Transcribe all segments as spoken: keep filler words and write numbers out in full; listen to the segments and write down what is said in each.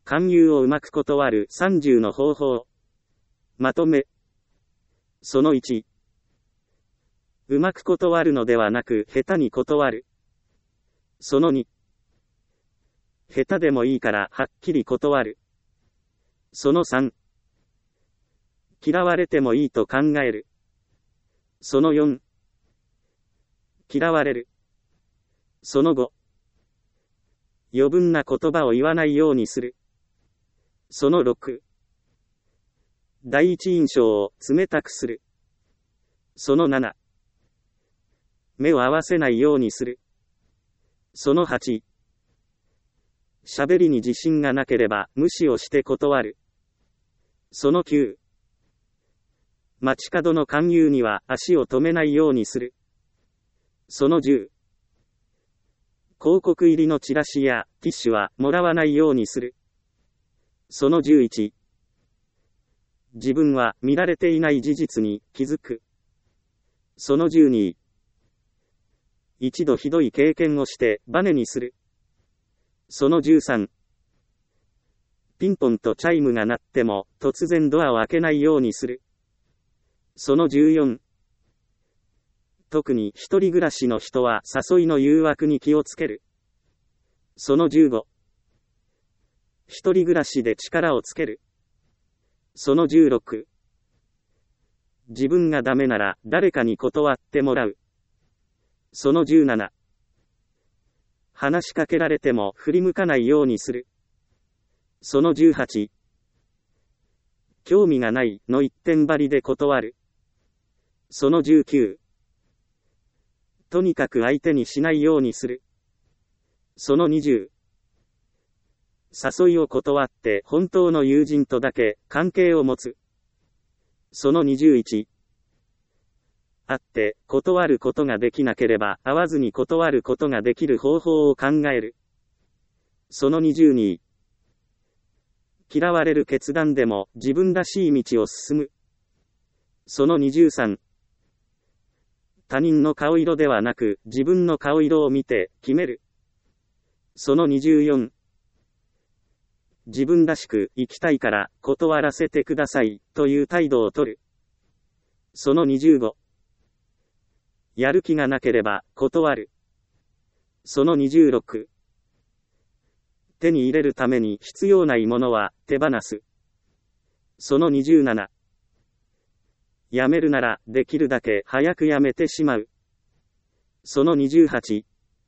勧誘をうまく断るさんじゅうの方法。まとめ。そのいち。うまく断るのではなく、下手に断る。そのに。下手でもいいから、はっきり断る。そのさん。嫌われてもいいと考える。そのよん。嫌われる。そのご。余分な言葉を言わないようにする。そのろく。第一印象を冷たくする。そのなな。目を合わせないようにする。そのはち。喋りに自信がなければ無視をして断る。そのきゅう。街角の勧誘には足を止めないようにする。そのじゅう。広告入りのチラシやティッシュはもらわないようにする。そのじゅういち。自分は見られていない事実に気づく。そのじゅうに。一度ひどい経験をしてバネにする。そのじゅうさん。ピンポンとチャイムが鳴っても突然ドアを開けないようにする。そのじゅうよん。特に一人暮らしの人は誘いの誘惑に気をつける。そのじゅうご。一人暮らしで力をつける。そのじゅうろく。自分がダメなら誰かに断ってもらう。そのじゅうなな。話しかけられても振り向かないようにする。そのじゅうはち。興味がないの一点張りで断る。そのじゅうきゅう。とにかく相手にしないようにする。そのにじゅう。誘いを断って本当の友人とだけ関係を持つ。そのにじゅういち。会って断ることができなければ会わずに断ることができる方法を考える。そのにじゅうに。嫌われる決断でも自分らしい道を進む。そのにじゅうさん。他人の顔色ではなく自分の顔色を見て決める。そのにじゅうよん。自分らしく生きたいから断らせてくださいという態度をとる。そのにじゅうご。やる気がなければ断る。そのにじゅうろく。手に入れるために必要ないものは手放す。そのにじゅうなな。やめるならできるだけ早くやめてしまう。そのにじゅうはち。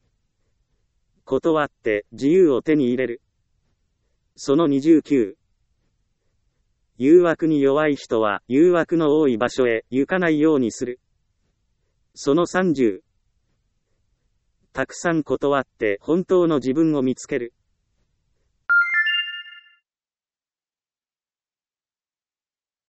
断って自由を手に入れる。そのにじゅうきゅう。誘惑に弱い人は誘惑の多い場所へ行かないようにする。そのさんじゅう。たくさん断って本当の自分を見つける。